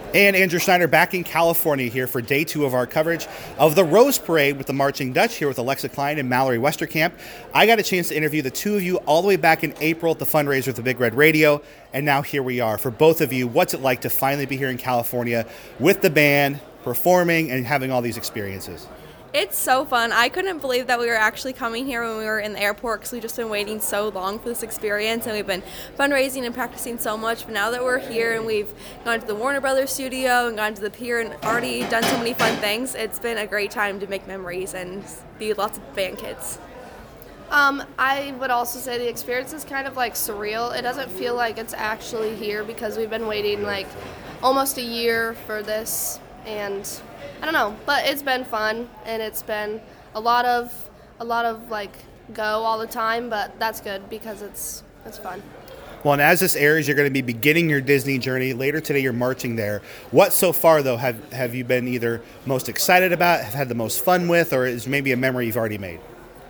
And Andrew Schneider back in California here for day 2 of our coverage of the Rose Parade with the Marching Dutch here with Alexa Klein and Mallory Westerkamp. I got a chance to interview the two of you all the way back in April at the fundraiser with the Big Red Radio, and now here we are. For both of you, what's it like to finally be here in California with the band, performing, and having all these experiences? It's so fun. I couldn't believe that we were actually coming here when we were in the airport because we've just been waiting so long for this experience, and we've been fundraising and practicing so much. But now that we're here and we've gone to the Warner Brothers studio and gone to the pier and already done so many fun things, it's been a great time to make memories and be with lots of band kids. I would also say the experience is kind of like surreal. It doesn't feel like it's actually here because we've been waiting like almost a year for this, and I don't know, but it's been fun, and it's been a lot of like go all the time, but that's good because it's fun. Well, and as this airs, you're going to be beginning your Disney journey. Later today, you're marching there. What so far, though, have you been either most excited about, have had the most fun with, or is maybe a memory you've already made?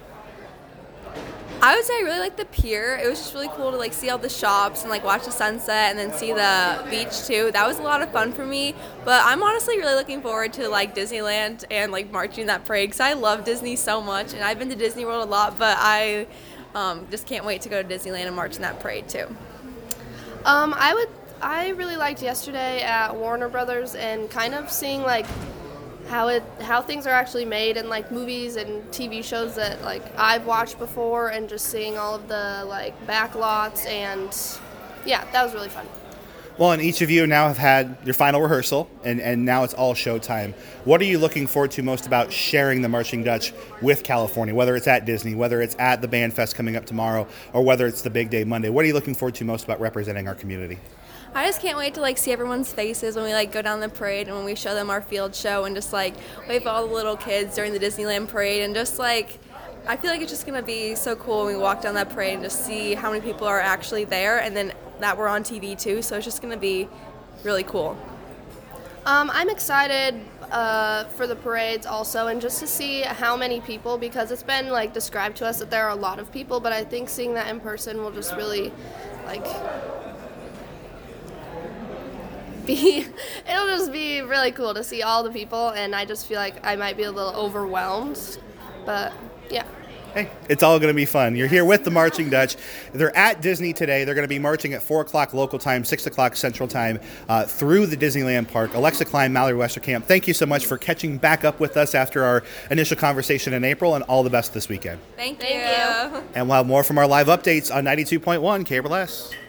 I would say I really liked the pier. It was just really cool to like see all the shops and like watch the sunset and then see the beach too. That was a lot of fun for me. But I'm honestly really looking forward to like Disneyland and like marching that parade because I love Disney so much, and I've been to Disney World a lot, but I just can't wait to go to Disneyland and march in that parade too. I really liked yesterday at Warner Brothers and kind of seeing like how things are actually made in like movies and TV shows that like I've watched before, and just seeing all of the like back lots, and yeah, that was really fun. Well, and each of you now have had your final rehearsal, and now it's all showtime. What are you looking forward to most about sharing the Marching Dutch with California, whether it's at Disney, whether it's at the Band Fest coming up tomorrow, or whether it's the big day Monday? What are you looking forward to most about representing our community? I just can't wait to like see everyone's faces when we like go down the parade and when we show them our field show, and just like wave at all the little kids during the Disneyland parade, and just like I feel like it's just gonna be so cool when we walk down that parade and just see how many people are actually there, and then that we're on TV too, so it's just gonna be really cool. I'm excited for the parades also, and just to see how many people, because it's been like described to us that there are a lot of people, but I think seeing that in person will just really like it'll just be really cool to see all the people, and I just feel like I might be a little overwhelmed, but yeah. Hey, it's all going to be fun. You're here with the Marching Dutch. They're at Disney today. They're going to be marching at 4 o'clock local time, 6 o'clock central time through the Disneyland Park. Alexa Klein, Mallory Westerkamp, thank you so much for catching back up with us after our initial conversation in April, and all the best this weekend. Thank you. Thank you. And we'll have more from our live updates on 92.1 KBLS.